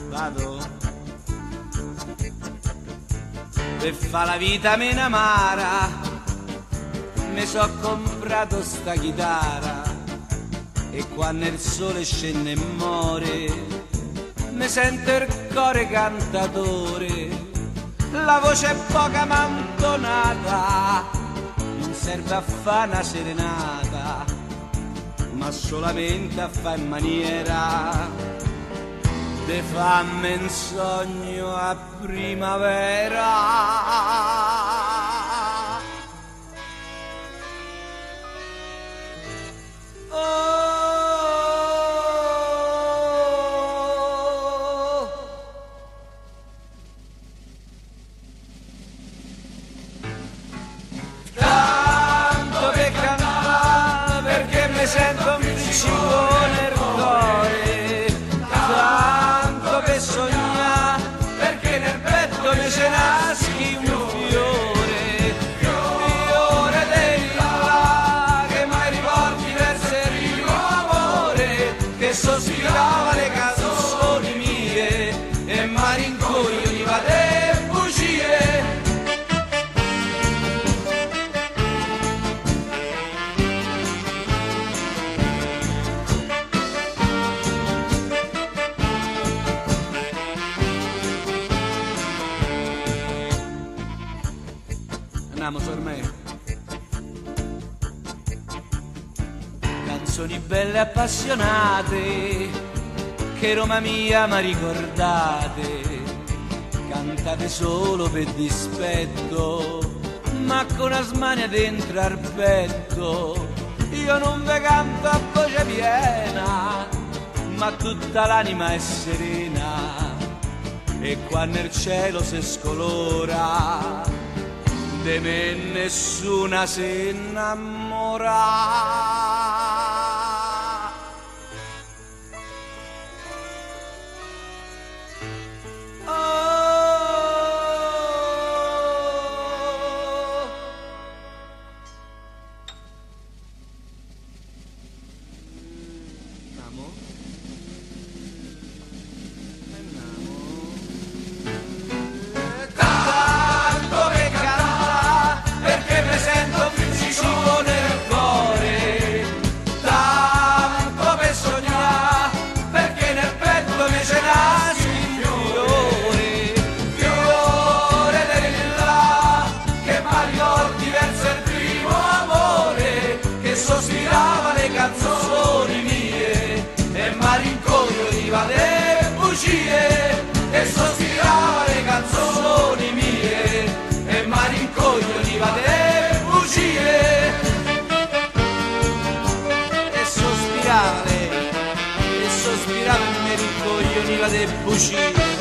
Vado per fa la vita meno amara, mi so comprato sta chitarra e quando il sole scende e muore mi sento il cuore cantatore, la voce è poca mantonata, non serve a fare una serenata, ma solamente a fare in maniera de fammi un sogno a primavera. Tanto per cantare perché mi sento un pizzico nel cuore, tanto per sognare perché nel petto mi ce naschi un fiore, fiore della che mai riporti verso il primo amore che sospirava le canzoni mie e malincoglioniva le bugie. Andiamo sormè. Canzoni belle e appassionate che Roma mia mi ricordate, cantate solo per dispetto ma con una smania dentro al petto. Io non ve canto a voce piena ma tutta l'anima è serena e quando il cielo si scolora de me nessuna si innamora. Sospirava le canzoni mie e malincoglioniva le bugie, e sospirava le canzoni mie e malincoglioniva le bugie, e sospirava e malincoglioniva le bugie.